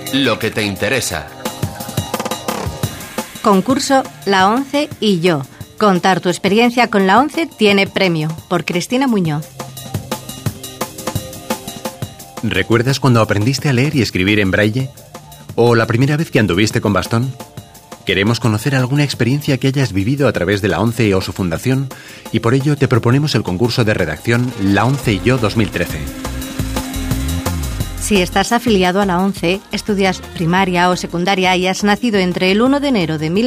lo que te interesa. Concurso La ONCE y yo. Contar tu experiencia con la ONCE tiene premio. Por Cristina Muñoz. ¿Recuerdas cuando aprendiste a leer y escribir en braille? ¿O la primera vez que anduviste con bastón? Queremos conocer alguna experiencia que hayas vivido a través de la ONCE o su fundación, y por ello te proponemos el concurso de redacción La ONCE y yo 2013. Si estás afiliado a la ONCE, estudias primaria o secundaria y has nacido entre el 1 de enero de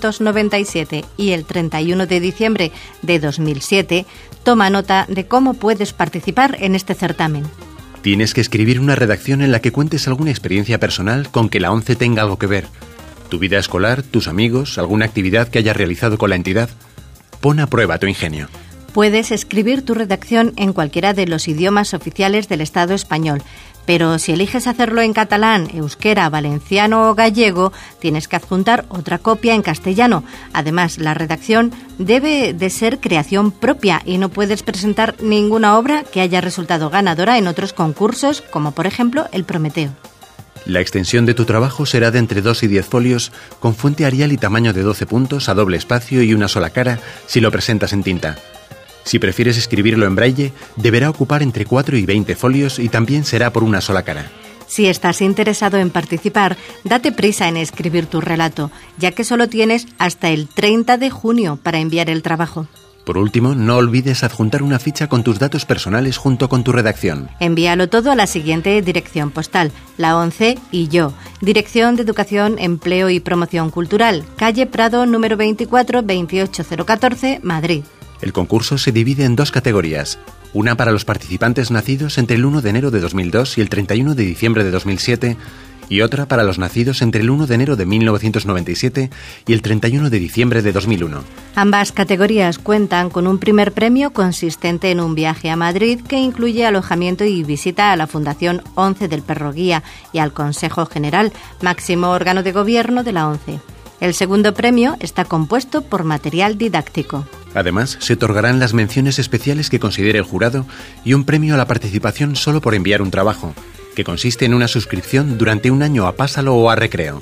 1997 y el 31 de diciembre de 2007, toma nota de cómo puedes participar en este certamen. Tienes que escribir una redacción en la que cuentes alguna experiencia personal con que la ONCE tenga algo que ver. Tu vida escolar, tus amigos, alguna actividad que hayas realizado con la entidad. Pon a prueba tu ingenio. Puedes escribir tu redacción en cualquiera de los idiomas oficiales del Estado español, pero si eliges hacerlo en catalán, euskera, valenciano o gallego, tienes que adjuntar otra copia en castellano. Además, la redacción debe de ser creación propia y no puedes presentar ninguna obra que haya resultado ganadora en otros concursos, como por ejemplo el Prometeo. La extensión de tu trabajo será de entre 2 y 10 folios, con fuente Arial y tamaño de 12 puntos, a doble espacio y una sola cara, si lo presentas en tinta. Si prefieres escribirlo en braille, deberá ocupar entre 4 y 20 folios y también será por una sola cara. Si estás interesado en participar, date prisa en escribir tu relato, ya que solo tienes hasta el 30 de junio para enviar el trabajo. Por último, no olvides adjuntar una ficha con tus datos personales junto con tu redacción. Envíalo todo a la siguiente dirección postal: La ONCE y yo. Dirección de Educación, Empleo y Promoción Cultural, calle Prado, número 24, 28014, Madrid. El concurso se divide en 2 categorías. Una para los participantes nacidos entre el 1 de enero de 2002 y el 31 de diciembre de 2007, y otra para los nacidos entre el 1 de enero de 1997 y el 31 de diciembre de 2001. Ambas categorías cuentan con un primer premio consistente en un viaje a Madrid que incluye alojamiento y visita a la Fundación ONCE del Perro Guía y al Consejo General, máximo órgano de gobierno de la ONCE. El segundo premio está compuesto por material didáctico. Además, se otorgarán las menciones especiales que considere el jurado y un premio a la participación solo por enviar un trabajo, que consiste en una suscripción durante un año a Pásalo o a Recreo.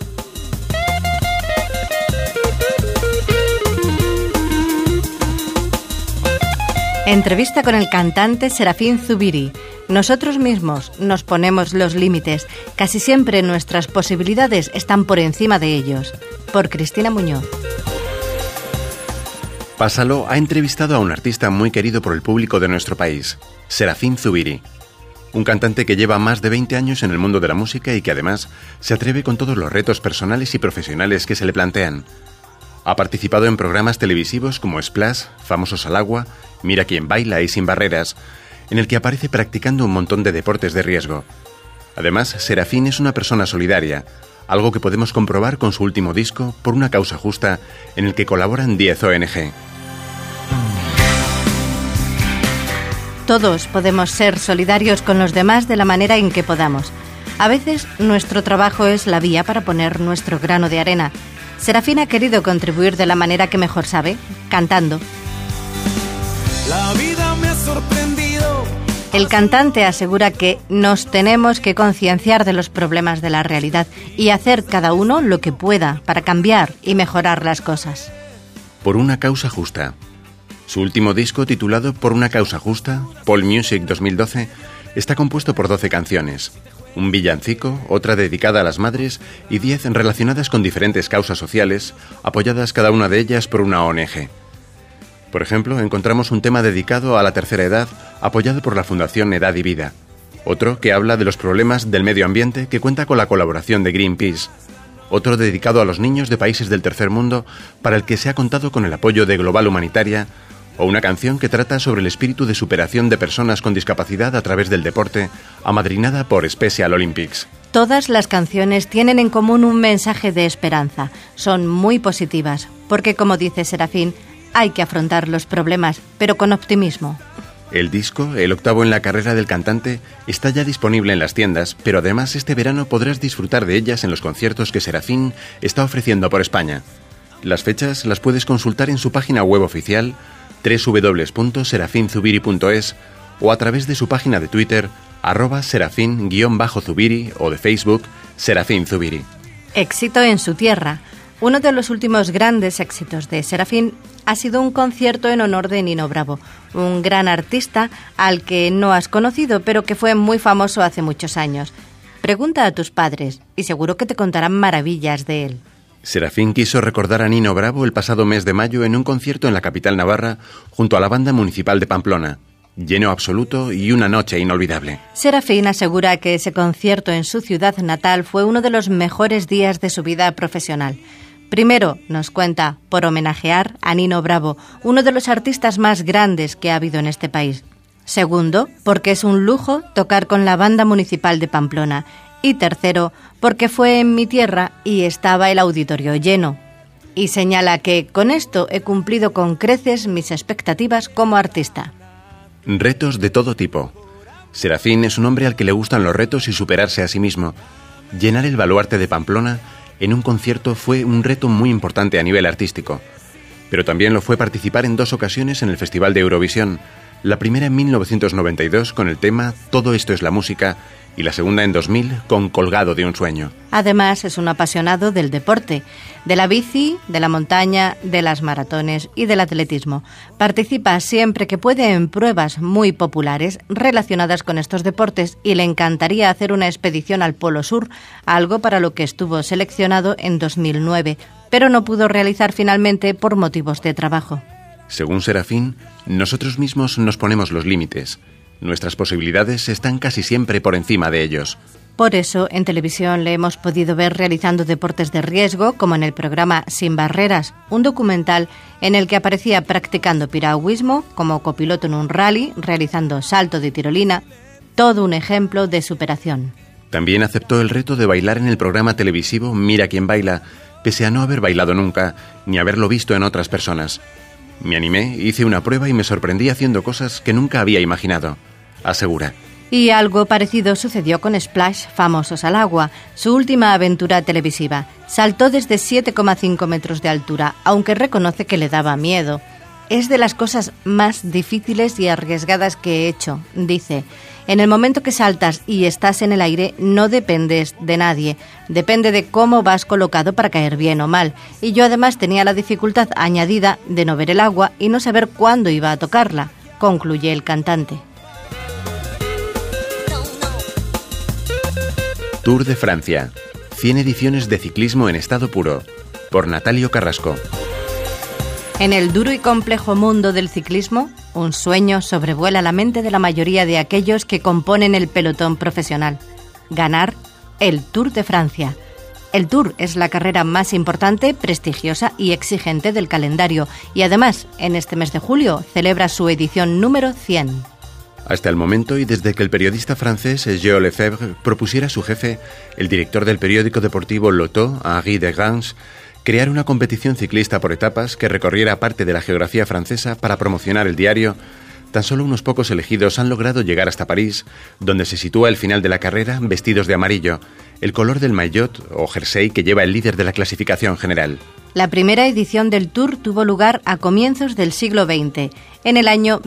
Entrevista con el cantante Serafín Zubiri. Nosotros mismos nos ponemos los límites. Casi siempre nuestras posibilidades están por encima de ellos. Por Cristina Muñoz. Pásalo ha entrevistado a un artista muy querido por el público de nuestro país, Serafín Zubiri. Un cantante que lleva más de 20 años en el mundo de la música y que además se atreve con todos los retos personales y profesionales que se le plantean. Ha participado en programas televisivos como Splash, Famosos al Agua, Mira quién baila y Sin barreras, en el que aparece practicando un montón de deportes de riesgo. Además, Serafín es una persona solidaria, algo que podemos comprobar con su último disco, Por una causa justa, en el que colaboran 10 ONG. Todos podemos ser solidarios con los demás de la manera en que podamos. A veces nuestro trabajo es la vía para poner nuestro grano de arena. Serafín ha querido contribuir de la manera que mejor sabe, cantando. La vida me ha sorprendido. El cantante asegura que nos tenemos que concienciar de los problemas de la realidad y hacer cada uno lo que pueda para cambiar y mejorar las cosas. Por una causa justa. Su último disco, titulado Por una causa justa, Pol Music 2012, está compuesto por 12 canciones. Un villancico, otra dedicada a las madres y 10 relacionadas con diferentes causas sociales, apoyadas cada una de ellas por una ONG. Por ejemplo, encontramos un tema dedicado a la tercera edad, apoyado por la Fundación Edad y Vida. Otro que habla de los problemas del medio ambiente, que cuenta con la colaboración de Greenpeace. Otro dedicado a los niños de países del tercer mundo, para el que se ha contado con el apoyo de Global Humanitaria, o una canción que trata sobre el espíritu de superación de personas con discapacidad a través del deporte, amadrinada por Special Olympics. Todas las canciones tienen en común un mensaje de esperanza. Son muy positivas, porque como dice Serafín, hay que afrontar los problemas, pero con optimismo. El disco, el octavo en la carrera del cantante, está ya disponible en las tiendas, pero además este verano podrás disfrutar de ellas en los conciertos que Serafín está ofreciendo por España. Las fechas las puedes consultar en su página web oficial www.serafinzubiri.es o a través de su página de Twitter @serafin_zubiri o de Facebook Serafín Zubiri. Éxito en su tierra. Uno de los últimos grandes éxitos de Serafín ha sido un concierto en honor de Nino Bravo, un gran artista al que no has conocido, pero que fue muy famoso hace muchos años. Pregunta a tus padres y seguro que te contarán maravillas de él. Serafín quiso recordar a Nino Bravo el pasado mes de mayo en un concierto en la capital navarra junto a la Banda Municipal de Pamplona. Lleno absoluto y una noche inolvidable. Serafín asegura que ese concierto en su ciudad natal fue uno de los mejores días de su vida profesional. Primero, nos cuenta, por homenajear a Nino Bravo, uno de los artistas más grandes que ha habido en este país. Segundo, porque es un lujo tocar con la Banda Municipal de Pamplona. Y tercero, porque fue en mi tierra y estaba el auditorio lleno. Y señala que con esto he cumplido con creces mis expectativas como artista. Retos de todo tipo. Serafín es un hombre al que le gustan los retos y superarse a sí mismo. Llenar el baluarte de Pamplona en un concierto fue un reto muy importante a nivel artístico. Pero también lo fue participar en 2 ocasiones en el Festival de Eurovisión. La primera en 1992 con el tema Todo esto es la música y la segunda en 2000 con Colgado de un sueño. Además, es un apasionado del deporte, de la bici, de la montaña, de las maratones y del atletismo. Participa siempre que puede en pruebas muy populares relacionadas con estos deportes y le encantaría hacer una expedición al Polo Sur, algo para lo que estuvo seleccionado en 2009, pero no pudo realizar finalmente por motivos de trabajo. Según Serafín, nosotros mismos nos ponemos los límites. Nuestras posibilidades están casi siempre por encima de ellos. Por eso, en televisión le hemos podido ver realizando deportes de riesgo, como en el programa Sin Barreras, un documental en el que aparecía practicando piragüismo, como copiloto en un rally, realizando salto de tirolina. Todo un ejemplo de superación. También aceptó el reto de bailar en el programa televisivo Mira quién baila, pese a no haber bailado nunca, ni haberlo visto en otras personas. Me animé, hice una prueba y me sorprendí haciendo cosas que nunca había imaginado, asegura. Y algo parecido sucedió con Splash, Famosos al Agua, su última aventura televisiva. Saltó desde 7,5 metros de altura, aunque reconoce que le daba miedo. Es de las cosas más difíciles y arriesgadas que he hecho, dice. En el momento que saltas y estás en el aire, no dependes de nadie. Depende de cómo vas colocado para caer bien o mal. Y yo además tenía la dificultad añadida de no ver el agua y no saber cuándo iba a tocarla, concluye el cantante. Tour de Francia. 100 ediciones de ciclismo en estado puro. Por Natalio Carrasco. En el duro y complejo mundo del ciclismo, un sueño sobrevuela la mente de la mayoría de aquellos que componen el pelotón profesional. Ganar el Tour de Francia. El Tour es la carrera más importante, prestigiosa y exigente del calendario y además, en este mes de julio, celebra su edición número 100. Hasta el momento y desde que el periodista francés Gilles Lefebvre propusiera a su jefe, el director del periódico deportivo Lotto, Henri Desgranges, crear una competición ciclista por etapas que recorriera parte de la geografía francesa para promocionar el diario, tan solo unos pocos elegidos han logrado llegar hasta París, donde se sitúa el final de la carrera vestidos de amarillo, el color del maillot o jersey que lleva el líder de la clasificación general. La primera edición del Tour tuvo lugar a comienzos del siglo XX, en el año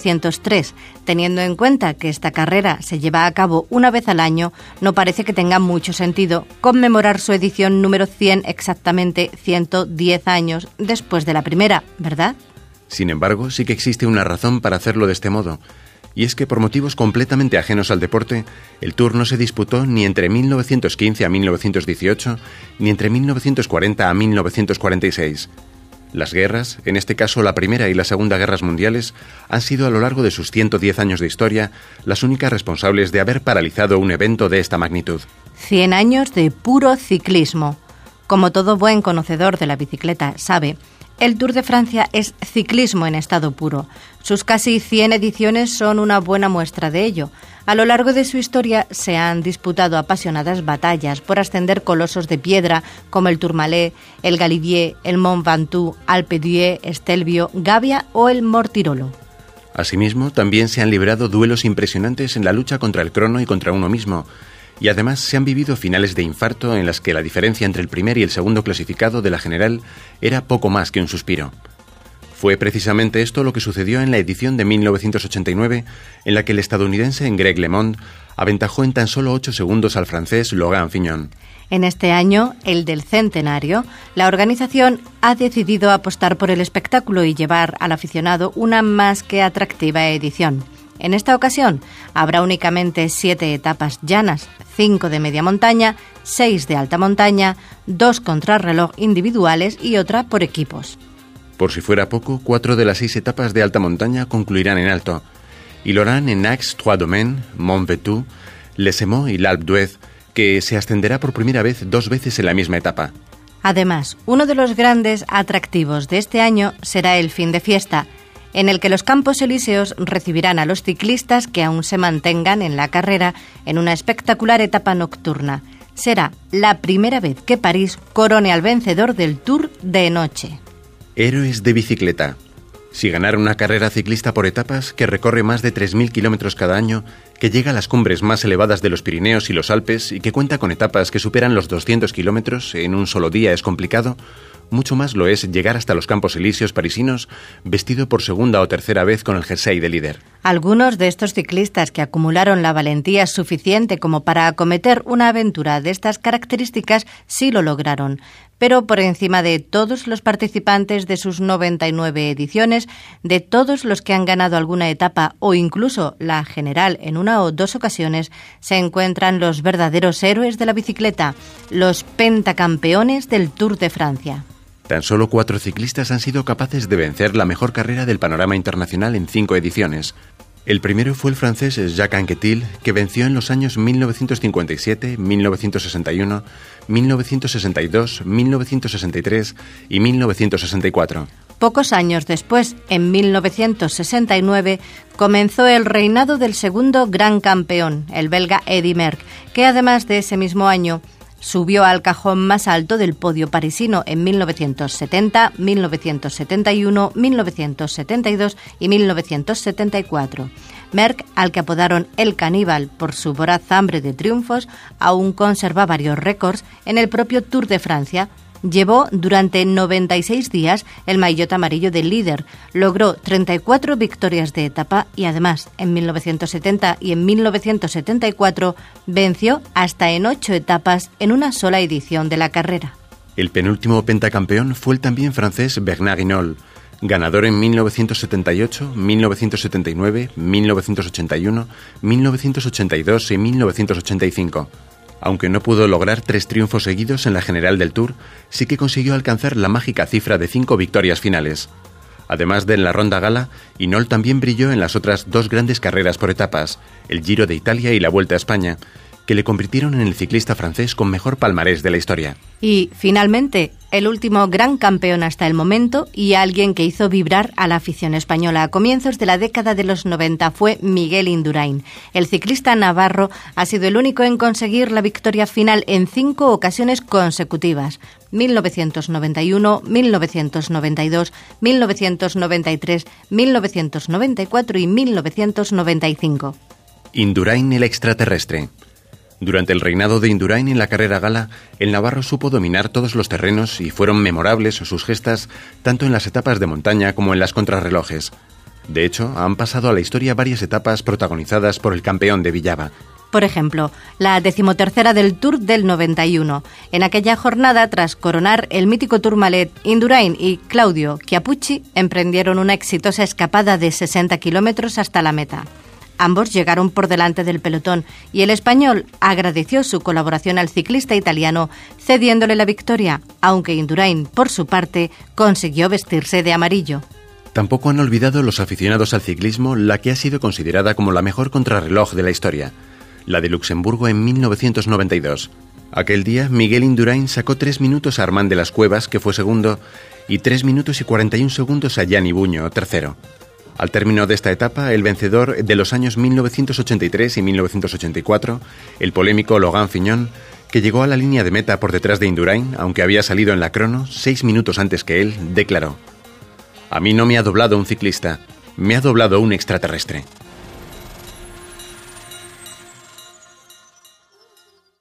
1903. Teniendo en cuenta que esta carrera se lleva a cabo una vez al año, no parece que tenga mucho sentido conmemorar su edición número 100 exactamente 110 años después de la primera, ¿verdad? Sin embargo, sí que existe una razón para hacerlo de este modo. Y es que por motivos completamente ajenos al deporte, el Tour no se disputó ni entre 1915 a 1918, ni entre 1940 a 1946. Las guerras, en este caso la Primera y la Segunda Guerras Mundiales, han sido a lo largo de sus 110 años de historia las únicas responsables de haber paralizado un evento de esta magnitud. 100 años de puro ciclismo. Como todo buen conocedor de la bicicleta sabe, el Tour de Francia es ciclismo en estado puro. Sus casi 100 ediciones son una buena muestra de ello. A lo largo de su historia se han disputado apasionadas batallas por ascender colosos de piedra como el Tourmalet, el Galibier, el Mont Ventoux, Alpe d'Huez, Stelvio, Gavia o el Mortirolo. Asimismo, también se han librado duelos impresionantes en la lucha contra el crono y contra uno mismo. Y además se han vivido finales de infarto en las que la diferencia entre el primer y el segundo clasificado de la general era poco más que un suspiro. Fue precisamente esto lo que sucedió en la edición de 1989, en la que el estadounidense Greg LeMond aventajó en tan solo 8 segundos al francés Logan Fignon. En este año, el del centenario, la organización ha decidido apostar por el espectáculo y llevar al aficionado una más que atractiva edición. En esta ocasión habrá únicamente 7 etapas llanas, 5 de media montaña, 6 de alta montaña, 2 contrarreloj individuales y otra por equipos. Por si fuera poco, 4 de las 6 etapas de alta montaña concluirán en alto, y lo harán en Aix-Trois-Domaines, Mont Ventoux, Les Émaux y l'Alpe d'Huez, que se ascenderá por primera vez 2 veces en la misma etapa. Además, uno de los grandes atractivos de este año será el fin de fiesta, en el que los Campos Elíseos recibirán a los ciclistas que aún se mantengan en la carrera en una espectacular etapa nocturna. Será la primera vez que París corone al vencedor del Tour de noche. Héroes de bicicleta. Si ganara una carrera ciclista por etapas que recorre más de 3.000 kilómetros cada año, que llega a las cumbres más elevadas de los Pirineos y los Alpes y que cuenta con etapas que superan los 200 kilómetros en un solo día es complicado, mucho más lo es llegar hasta los Campos Elíseos parisinos vestido por segunda o tercera vez con el jersey de líder. Algunos de estos ciclistas que acumularon la valentía suficiente como para acometer una aventura de estas características sí lo lograron. Pero por encima de todos los participantes de sus 99 ediciones, de todos los que han ganado alguna etapa o incluso la general en una o 2 ocasiones, se encuentran los verdaderos héroes de la bicicleta, los pentacampeones del Tour de Francia. Tan solo 4 ciclistas han sido capaces de vencer la mejor carrera del panorama internacional en 5 ediciones. El primero fue el francés Jacques Anquetil, que venció en los años 1957, 1961, 1962, 1963 y 1964. Pocos años después, en 1969, comenzó el reinado del segundo gran campeón, el belga Eddy Merckx, que además de ese mismo año subió al cajón más alto del podio parisino en 1970, 1971, 1972 y 1974. Merckx, al que apodaron el caníbal por su voraz hambre de triunfos, aún conserva varios récords en el propio Tour de Francia. Llevó durante 96 días el maillot amarillo del líder, logró 34 victorias de etapa y además en 1970 y en 1974 venció hasta en 8 etapas en una sola edición de la carrera. El penúltimo pentacampeón fue el también francés Bernard Hinault, ganador en 1978, 1979, 1981, 1982 y 1985. Aunque no pudo lograr 3 triunfos seguidos en la general del Tour, sí que consiguió alcanzar la mágica cifra de 5 victorias finales. Además de en la Ronda Gala, Hinault también brilló en las otras 2 grandes carreras por etapas, el Giro de Italia y la Vuelta a España, que le convirtieron en el ciclista francés con mejor palmarés de la historia. Y, finalmente, el último gran campeón hasta el momento y alguien que hizo vibrar a la afición española a comienzos de la década de los 90 fue Miguel Indurain. El ciclista navarro ha sido el único en conseguir la victoria final en 5 ocasiones consecutivas: 1991, 1992, 1993, 1994 y 1995. Indurain el extraterrestre. Durante el reinado de Indurain en la carrera gala, el navarro supo dominar todos los terrenos y fueron memorables sus gestas tanto en las etapas de montaña como en las contrarrelojes. De hecho, han pasado a la historia varias etapas protagonizadas por el campeón de Villava. Por ejemplo, la 13ª del Tour del 91. En aquella jornada, tras coronar el mítico Tourmalet, Indurain y Claudio Chiappucci emprendieron una exitosa escapada de 60 kilómetros hasta la meta. Ambos llegaron por delante del pelotón y el español agradeció su colaboración al ciclista italiano, cediéndole la victoria, aunque Indurain, por su parte, consiguió vestirse de amarillo. Tampoco han olvidado los aficionados al ciclismo la que ha sido considerada como la mejor contrarreloj de la historia, la de Luxemburgo en 1992. Aquel día, Miguel Indurain sacó 3 minutos a Armand de las Cuevas, que fue segundo, y 3 minutos y 41 segundos a Gianni Bugno, tercero. Al término de esta etapa, el vencedor de los años 1983 y 1984, el polémico Logan Fignon, que llegó a la línea de meta por detrás de Indurain, aunque había salido en la crono 6 minutos antes que él, declaró: «A mí no me ha doblado un ciclista, me ha doblado un extraterrestre».